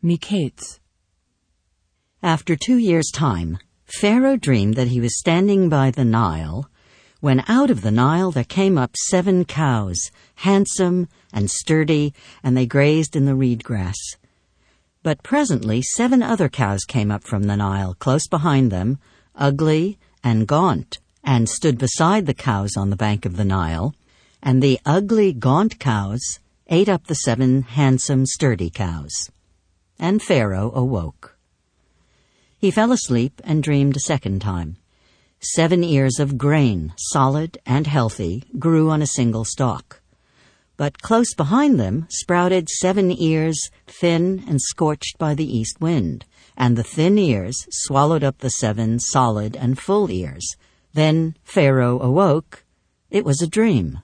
Miketz. After 2 years' time, Pharaoh dreamed that he was standing by the Nile, when out of the Nile there came up 7 cows, handsome and sturdy, and they grazed in the reed grass. But presently 7 other cows came up from the Nile, close behind them, ugly and gaunt, and stood beside the cows on the bank of the Nile, and the ugly, gaunt cows ate up the 7 handsome, sturdy cows. And Pharaoh awoke. He fell asleep and dreamed a second time. 7 ears of grain, solid and healthy, grew on a single stalk. But close behind them sprouted 7 ears, thin and scorched by the east wind, and the thin ears swallowed up the 7 solid and full ears. Then Pharaoh awoke. It was a dream.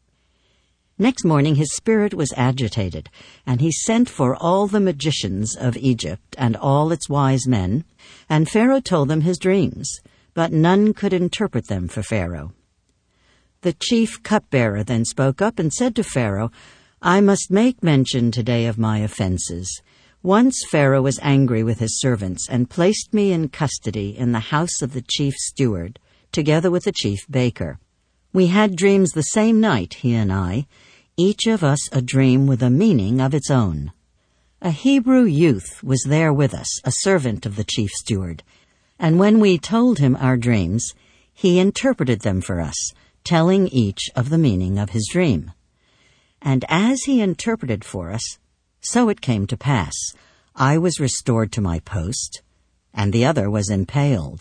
Next morning his spirit was agitated, and he sent for all the magicians of Egypt and all its wise men, and Pharaoh told them his dreams, but none could interpret them for Pharaoh. The chief cupbearer then spoke up and said to Pharaoh, "I must make mention today of my offenses. Once Pharaoh was angry with his servants and placed me in custody in the house of the chief steward, together with the chief baker. We had dreams the same night, he and I, each of us a dream with a meaning of its own. A Hebrew youth was there with us, a servant of the chief steward, and when we told him our dreams, he interpreted them for us, telling each of the meaning of his dream. And as he interpreted for us, so it came to pass. I was restored to my post, and the other was impaled."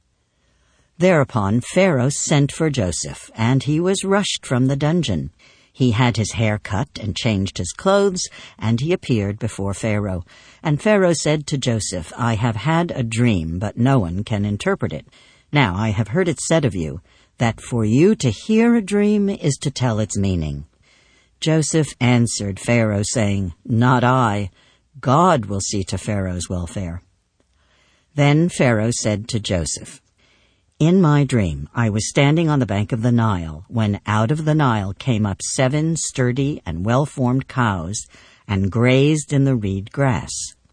Thereupon Pharaoh sent for Joseph, and he was rushed from the dungeon. He had his hair cut and changed his clothes, and he appeared before Pharaoh. And Pharaoh said to Joseph, "I have had a dream, but no one can interpret it. Now I have heard it said of you, that for you to hear a dream is to tell its meaning." Joseph answered Pharaoh, saying, "Not I. God will see to Pharaoh's welfare." Then Pharaoh said to Joseph, "In my dream I was standing on the bank of the Nile, when out of the Nile came up 7 sturdy and well-formed cows, and grazed in the reed grass.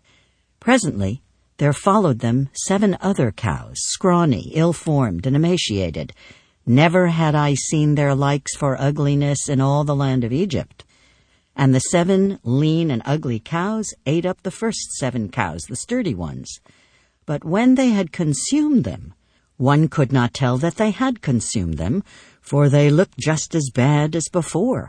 Presently there followed them 7 other cows, scrawny, ill-formed, and emaciated. Never had I seen their likes for ugliness in all the land of Egypt. And the 7 lean and ugly cows ate up the first 7 cows, the sturdy ones. But when they had consumed them, one could not tell that they had consumed them, for they looked just as bad as before.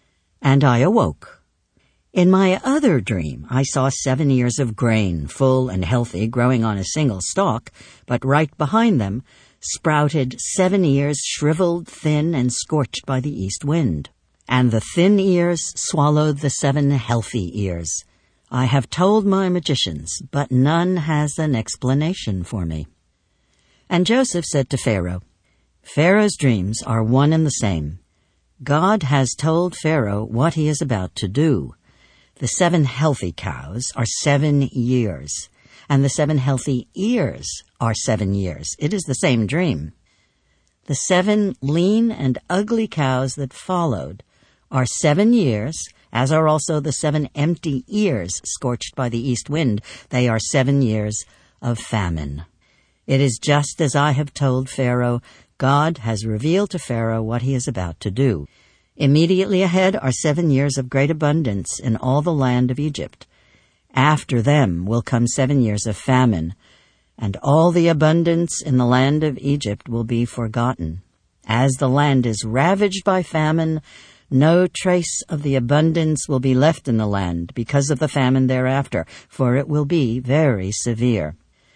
And I awoke. In my other dream I saw 7 ears of grain, full and healthy, growing on a single stalk, but right behind them sprouted 7 ears, shriveled, thin, and scorched by the east wind. And the thin ears swallowed the 7 healthy ears. I have told my magicians, but none has an explanation for me." And Joseph said to Pharaoh, "Pharaoh's dreams are one and the same. God has told Pharaoh what he is about to do. The 7 healthy cows are 7 years, and the 7 healthy ears are 7 years. It is the same dream. The 7 lean and ugly cows that followed are 7 years, as are also the 7 empty ears scorched by the east wind. They are 7 years of famine. It is just as I have told Pharaoh. God has revealed to Pharaoh what he is about to do. Immediately ahead are 7 years of great abundance in all the land of Egypt. After them will come 7 years of famine, and all the abundance in the land of Egypt will be forgotten. As the land is ravaged by famine, no trace of the abundance will be left in the land because of the famine thereafter, for it will be very severe.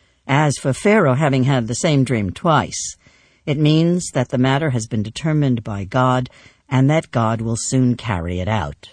As for Pharaoh having had the same dream twice, it means that the matter has been determined by God, and that God will soon carry it out.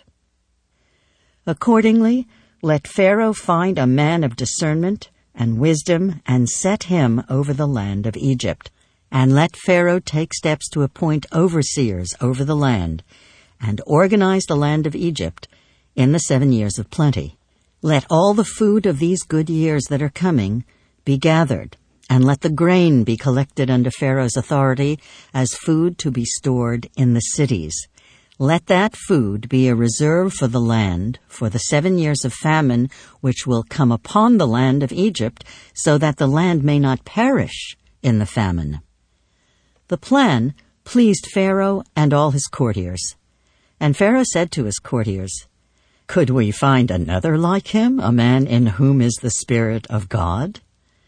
Accordingly, let Pharaoh find a man of discernment and wisdom, and set him over the land of Egypt. And let Pharaoh take steps to appoint overseers over the land, and organize the land of Egypt in the 7 years of plenty. Let all the food of these good years that are coming be gathered, and let the grain be collected under Pharaoh's authority as food to be stored in the cities. Let that food be a reserve for the land for the 7 years of famine which will come upon the land of Egypt, so that the land may not perish in the famine." The plan pleased Pharaoh and all his courtiers. And Pharaoh said to his courtiers, "Could we find another like him, a man in whom is the Spirit of God?"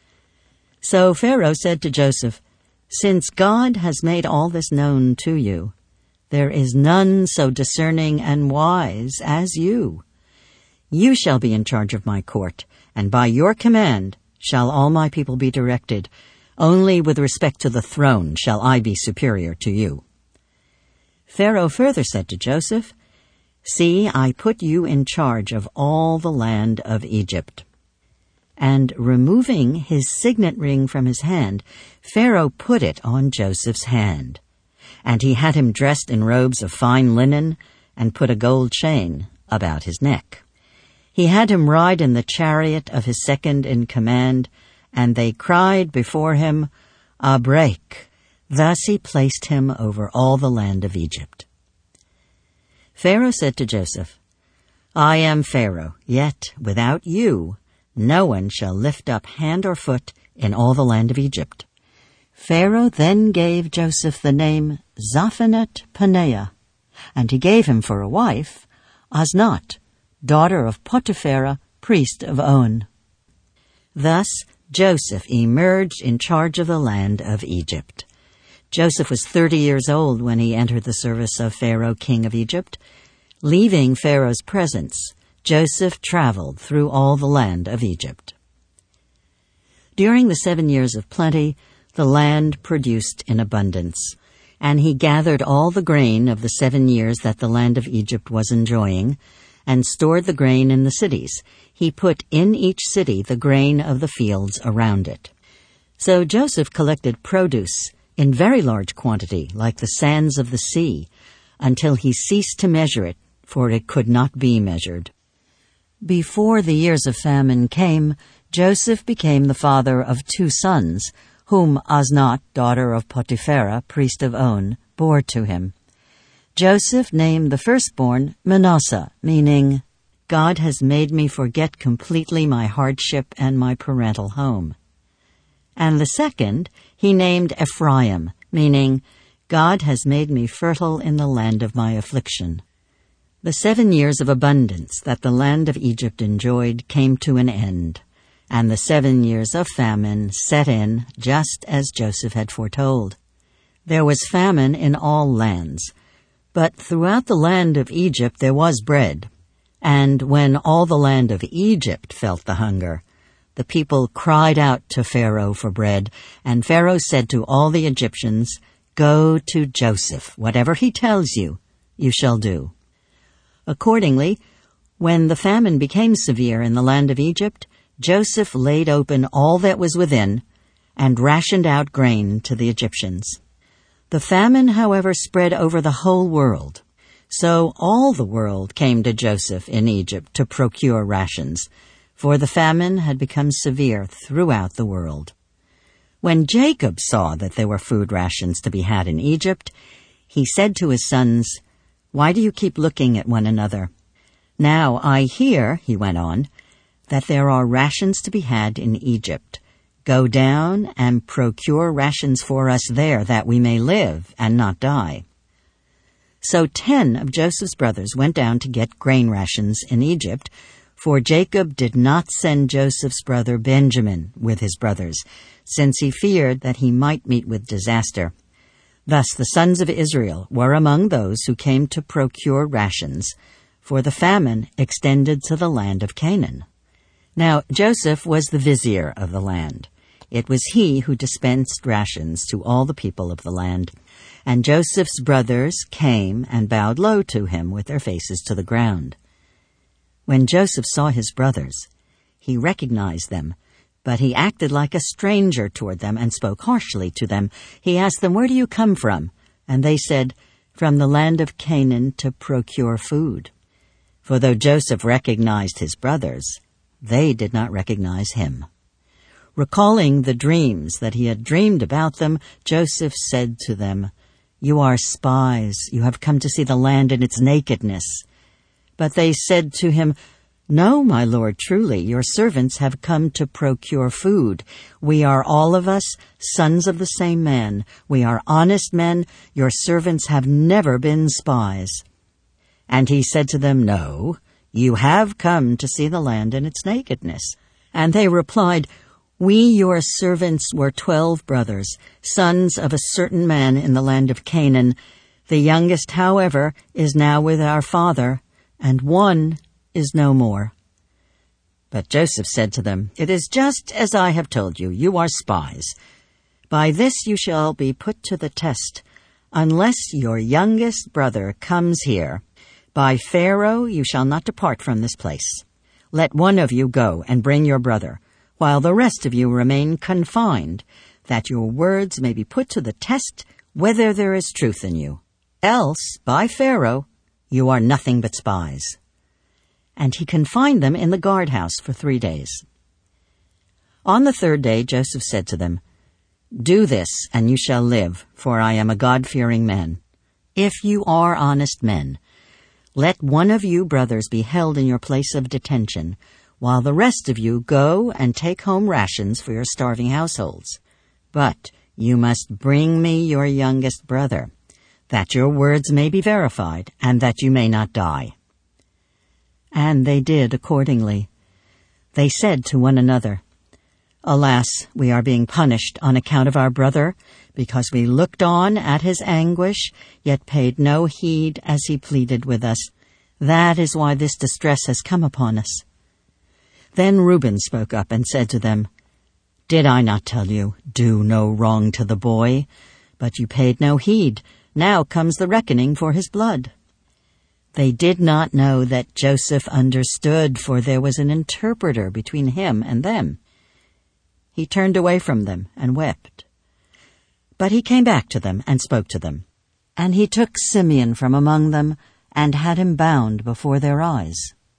So Pharaoh said to Joseph, "Since God has made all this known to you, there is none so discerning and wise as you. You shall be in charge of my court, and by your command shall all my people be directed. Only with respect to the throne shall I be superior to you." Pharaoh further said to Joseph, "See, I put you in charge of all the land of Egypt." And removing his signet ring from his hand, Pharaoh put it on Joseph's hand. And he had him dressed in robes of fine linen, and put a gold chain about his neck. He had him ride in the chariot of his second in command, and they cried before him, "Abrek." Thus he placed him over all the land of Egypt. Pharaoh said to Joseph, "I am Pharaoh, yet without you no one shall lift up hand or foot in all the land of Egypt." Pharaoh then gave Joseph the name Zaphenath-Paneah, and he gave him for a wife Asnath, daughter of Potiphera, priest of On. Thus Joseph emerged in charge of the land of Egypt. Joseph was 30 years old when he entered the service of Pharaoh, king of Egypt. Leaving Pharaoh's presence, Joseph traveled through all the land of Egypt. During the 7 years of plenty, the land produced in abundance, and he gathered all the grain of the 7 years that the land of Egypt was enjoying, and stored the grain in the cities. He put in each city the grain of the fields around it. So Joseph collected produce in very large quantity, like the sands of the sea, until he ceased to measure it, for it could not be measured. Before the years of famine came, Joseph became the father of 2 sons, whom Asnath, daughter of Potiphera, priest of On, bore to him. Joseph named the firstborn Manasseh, meaning, "God has made me forget completely my hardship and my parental home." And the second he named Ephraim, meaning, "God has made me fertile in the land of my affliction." The 7 years of abundance that the land of Egypt enjoyed came to an end, and the 7 years of famine set in just as Joseph had foretold. There was famine in all lands, but throughout the land of Egypt there was bread. And when all the land of Egypt felt the hunger, the people cried out to Pharaoh for bread, and Pharaoh said to all the Egyptians, "Go to Joseph. Whatever he tells you, you shall do." Accordingly, when the famine became severe in the land of Egypt, Joseph laid open all that was within and rationed out grain to the Egyptians. The famine, however, spread over the whole world. So all the world came to Joseph in Egypt to procure rations, for the famine had become severe throughout the world. When Jacob saw that there were food rations to be had in Egypt, he said to his sons, "Why do you keep looking at one another? Now I hear," he went on, "that there are rations to be had in Egypt. Go down and procure rations for us there, that we may live and not die." So 10 of Joseph's brothers went down to get grain rations in Egypt, for Jacob did not send Joseph's brother Benjamin with his brothers, since he feared that he might meet with disaster. Thus the sons of Israel were among those who came to procure rations, for the famine extended to the land of Canaan. Now Joseph was the vizier of the land. It was he who dispensed rations to all the people of the land. And Joseph's brothers came and bowed low to him with their faces to the ground. When Joseph saw his brothers, he recognized them, but he acted like a stranger toward them and spoke harshly to them. He asked them, "Where do you come from?" And they said, "From the land of Canaan to procure food." For though Joseph recognized his brothers, they did not recognize him. Recalling the dreams that he had dreamed about them, Joseph said to them, "You are spies. You have come to see the land in its nakedness." But they said to him, "No, my lord, truly, your servants have come to procure food. We are all of us sons of the same man. We are honest men. Your servants have never been spies." And he said to them, "No, you have come to see the land in its nakedness." And they replied, "We, your servants, were 12 brothers, sons of a certain man in the land of Canaan. The youngest, however, is now with our father, and one is no more." But Joseph said to them, "It is just as I have told you. You are spies. By this you shall be put to the test. Unless your youngest brother comes here, by Pharaoh you shall not depart from this place. Let one of you go and bring your brother, while the rest of you remain confined, that your words may be put to the test whether there is truth in you. Else, by Pharaoh, you are nothing but spies." And he confined them in the guardhouse for 3 days. On the 3rd day Joseph said to them, "Do this, and you shall live, for I am a God-fearing man. If you are honest men, let one of you brothers be held in your place of detention, while the rest of you go and take home rations for your starving households. But you must bring me your youngest brother, that your words may be verified, and that you may not die." And they did accordingly. They said to one another, "Alas, we are being punished on account of our brother, because we looked on at his anguish, yet paid no heed as he pleaded with us. That is why this distress has come upon us." Then Reuben spoke up and said to them, "Did I not tell you, do no wrong to the boy? But you paid no heed. Now comes the reckoning for his blood." They did not know that Joseph understood, for there was an interpreter between him and them. He turned away from them and wept. But he came back to them and spoke to them. And he took Simeon from among them and had him bound before their eyes.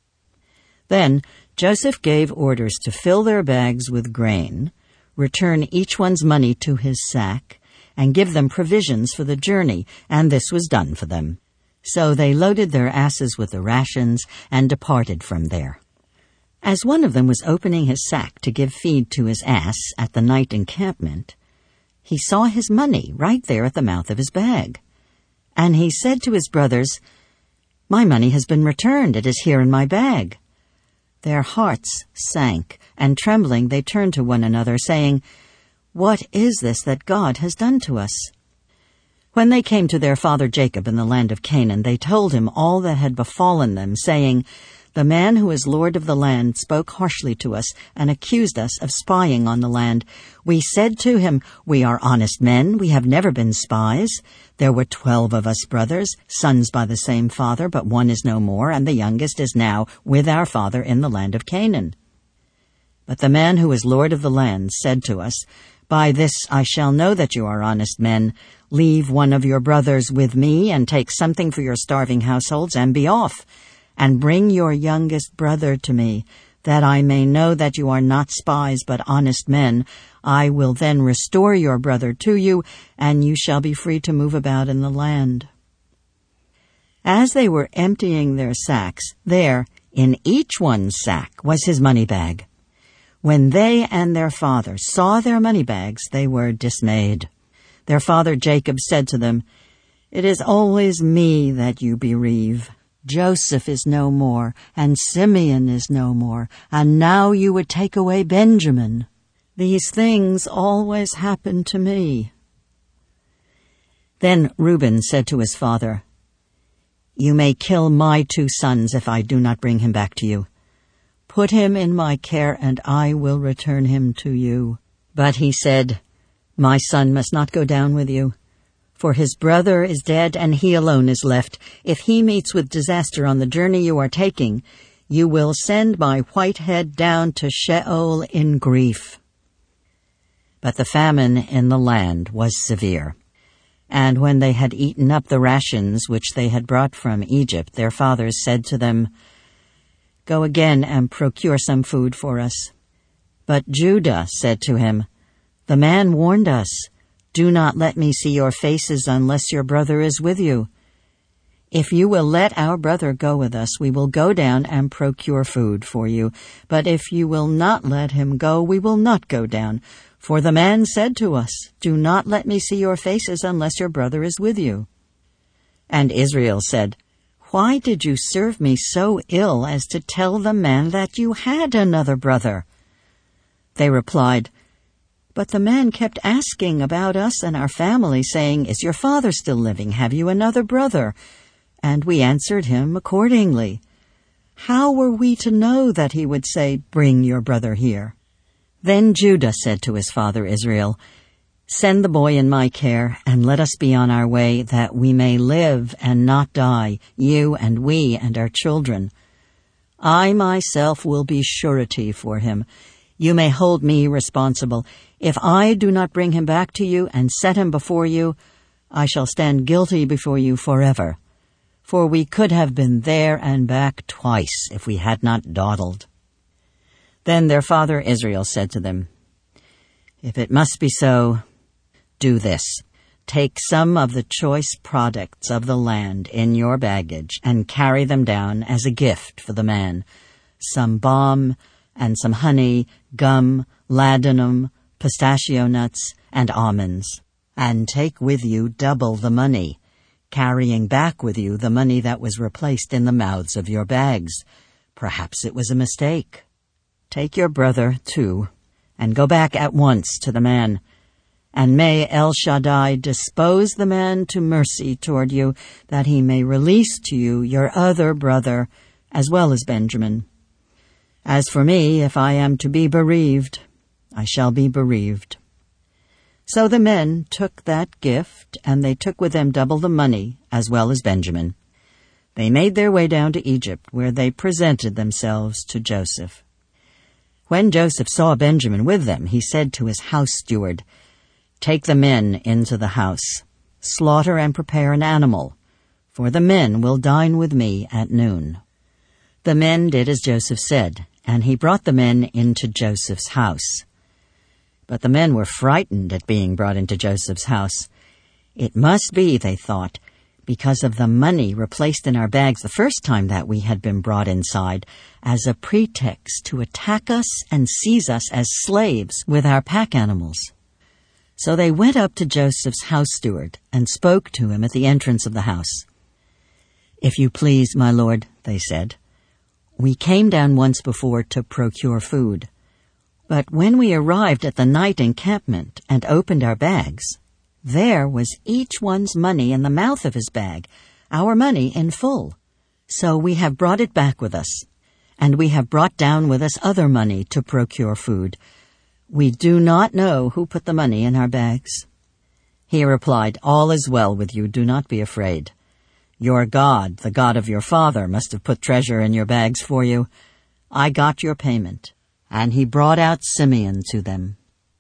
Then Joseph gave orders to fill their bags with grain, return each one's money to his sack, and give them provisions for the journey, and this was done for them. So they loaded their asses with the rations and departed from there. As one of them was opening his sack to give feed to his ass at the night encampment, he saw his money right there at the mouth of his bag. And he said to his brothers, "My money has been returned. It is here in my bag." Their hearts sank, and trembling they turned to one another, saying, "What is this that God has done to us?" When they came to their father Jacob in the land of Canaan, they told him all that had befallen them, saying, "The man who is lord of the land spoke harshly to us and accused us of spying on the land. We said to him, 'We are honest men. We have never been spies. There were 12 of us brothers, sons by the same father, but one is no more, and the youngest is now with our father in the land of Canaan.' But the man who is lord of the land said to us, 'By this I shall know that you are honest men. Leave one of your brothers with me, and take something for your starving households, and be off. And bring your youngest brother to me, that I may know that you are not spies but honest men. I will then restore your brother to you, and you shall be free to move about in the land.' As they were emptying their sacks, there, in each one's sack, was his money bag. When they and their father saw their money bags, they were dismayed. Their father Jacob said to them, 'It is always me that you bereave. Joseph is no more, and Simeon is no more, and now you would take away Benjamin. These things always happen to me.' Then Reuben said to his father, 'You may kill my 2 sons if I do not bring him back to you. Put him in my care, and I will return him to you.' But he said, 'My son must not go down with you, for his brother is dead and he alone is left. If he meets with disaster on the journey you are taking, you will send my white head down to Sheol in grief.' But the famine in the land was severe. And when they had eaten up the rations which they had brought from Egypt, their fathers said to them, 'Go again and procure some food for us.' But Judah said to him, 'The man warned us, "Do not let me see your faces unless your brother is with you. If you will let our brother go with us, we will go down and procure food for you. But if you will not let him go, we will not go down. For the man said to us, 'Do not let me see your faces unless your brother is with you.' And Israel said, 'Why did you serve me so ill as to tell the man that you had another brother?' They replied, 'But the man kept asking about us and our family, saying, "Is your father still living? Have you another brother?" And we answered him accordingly. How were we to know that he would say, "Bring your brother here"?' Then Judah said to his father Israel, 'Send the boy in my care, and let us be on our way, that we may live and not die, you and we and our children. I myself will be surety for him. You may hold me responsible. If I do not bring him back to you and set him before you, I shall stand guilty before you forever. For we could have been there and back twice if we had not dawdled.' Then their father Israel said to them, 'If it must be so, do this. Take some of the choice products of the land in your baggage and carry them down as a gift for the man, some balm and some honey, gum, ladanum, pistachio nuts, and almonds. And take with you double the money, carrying back with you the money that was replaced in the mouths of your bags. Perhaps it was a mistake. Take your brother, too, and go back at once to the man. And may El Shaddai dispose the man to mercy toward you, that he may release to you your other brother, as well as Benjamin. As for me, if I am to be bereaved, I shall be bereaved.' So the men took that gift, and they took with them double the money, as well as Benjamin. They made their way down to Egypt, where they presented themselves to Joseph. When Joseph saw Benjamin with them, he said to his house steward, 'Take the men into the house, slaughter and prepare an animal, for the men will dine with me at noon.' The men did as Joseph said, and he brought the men into Joseph's house. But the men were frightened at being brought into Joseph's house. It must be, they thought, because of the money replaced in our bags the first time that we had been brought inside, as a pretext to attack us and seize us as slaves with our pack animals. So they went up to Joseph's house steward and spoke to him at the entrance of the house. 'If you please, my lord,' they said, 'we came down once before to procure food. But when we arrived at the night encampment and opened our bags, there was each one's money in the mouth of his bag, our money in full. So we have brought it back with us, and we have brought down with us other money to procure food. We do not know who put the money in our bags.' He replied, 'All is well with you, do not be afraid. Your God, the God of your father, must have put treasure in your bags for you. I got your payment.' And he brought out Simeon to them.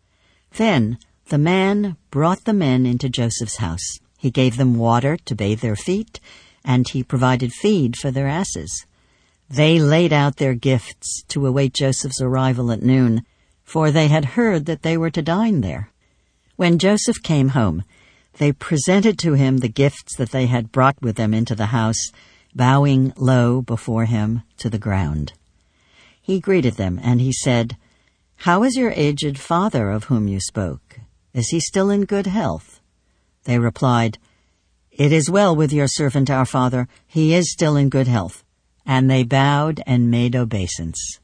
Then the man brought the men into Joseph's house. He gave them water to bathe their feet, and he provided feed for their asses. They laid out their gifts to await Joseph's arrival at noon, for they had heard that they were to dine there. When Joseph came home, they presented to him the gifts that they had brought with them into the house, bowing low before him to the ground. He greeted them, and he said, 'How is your aged father of whom you spoke? Is he still in good health?' They replied, 'It is well with your servant our father. He is still in good health.' And they bowed and made obeisance.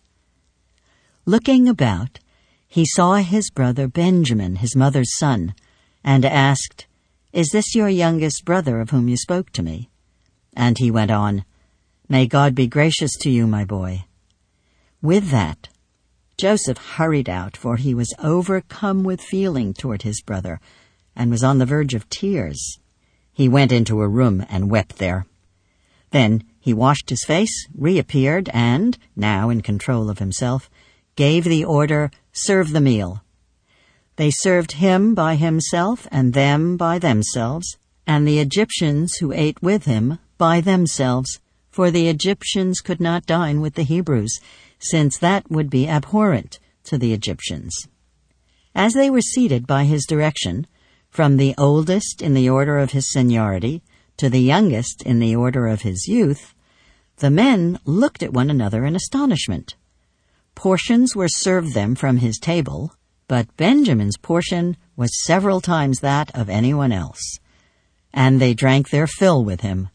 Looking about, he saw his brother Benjamin, his mother's son, and asked, 'Is this your youngest brother of whom you spoke to me?' And he went on, 'May God be gracious to you, my boy.' With that, Joseph hurried out, for he was overcome with feeling toward his brother, and was on the verge of tears. He went into a room and wept there. Then he washed his face, reappeared, and, now in control of himself, gave the order, 'Serve the meal.' They served him by himself, and them by themselves, and the Egyptians who ate with him by themselves, for the Egyptians could not dine with the Hebrews, since that would be abhorrent to the Egyptians. As they were seated by his direction, from the oldest in the order of his seniority to the youngest in the order of his youth, the men looked at one another in astonishment. Portions were served them from his table, but Benjamin's portion was several times that of anyone else, and they drank their fill with him.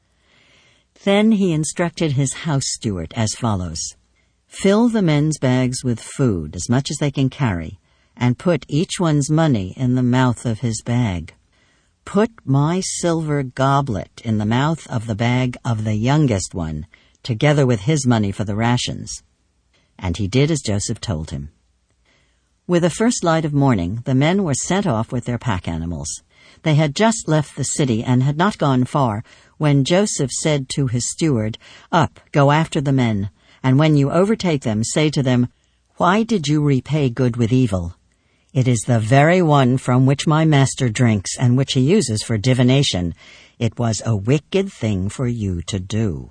Then he instructed his house steward as follows: "Fill the men's bags with food, as much as they can carry, and put each one's money in the mouth of his bag. Put my silver goblet in the mouth of the bag of the youngest one, together with his money for the rations." And he did as Joseph told him. With the first light of morning, the men were sent off with their pack animals. They had just left the city and had not gone far when Joseph said to his steward, "Up, go after the men, and when you overtake them, say to them, 'Why did you repay good with evil? It is the very one from which my master drinks and which he uses for divination. It was a wicked thing for you to do.'"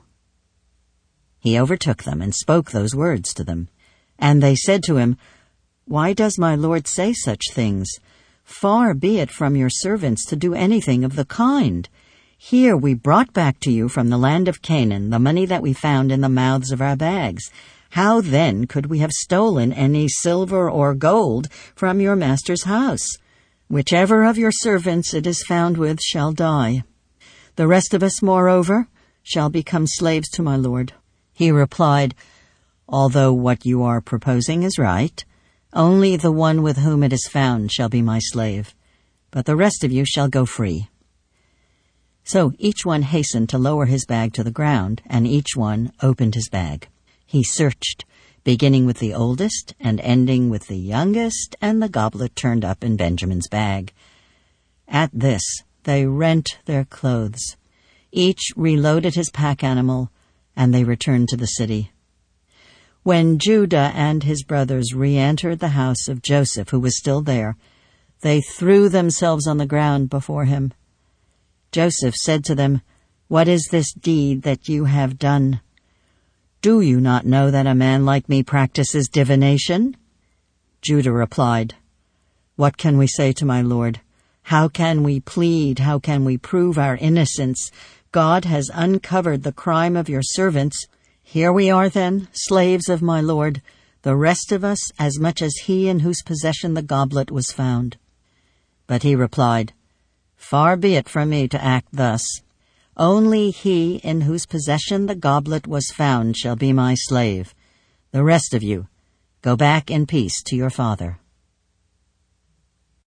He overtook them and spoke those words to them. And they said to him, "Why does my lord say such things? Far be it from your servants to do anything of the kind. Here we brought back to you from the land of Canaan the money that we found in the mouths of our bags. How then could we have stolen any silver or gold from your master's house? Whichever of your servants it is found with shall die. The rest of us, moreover, shall become slaves to my lord." He replied, "Although what you are proposing is right, only the one with whom it is found shall be my slave, but the rest of you shall go free." So each one hastened to lower his bag to the ground, and each one opened his bag. He searched, beginning with the oldest and ending with the youngest, and the goblet turned up in Benjamin's bag. At this they rent their clothes. Each reloaded his pack animal, and they returned to the city. When Judah and his brothers re-entered the house of Joseph, who was still there, they threw themselves on the ground before him. Joseph said to them, "What is this deed that you have done? Do you not know that a man like me practices divination?" Judah replied, "What can we say to my lord? How can we plead? How can we prove our innocence? God has uncovered the crime of your servants. Here we are then, slaves of my lord, the rest of us as much as he in whose possession the goblet was found." But he replied, "Far be it from me to act thus. Only he in whose possession the goblet was found shall be my slave. The rest of you, go back in peace to your father."